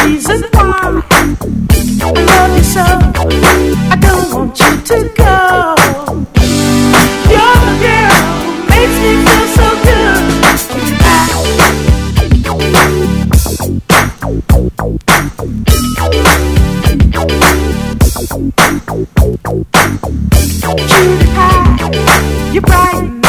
reason why I love you so. I don't want you to go. You're the girl who makes me feel so good. Judy High, you're bright.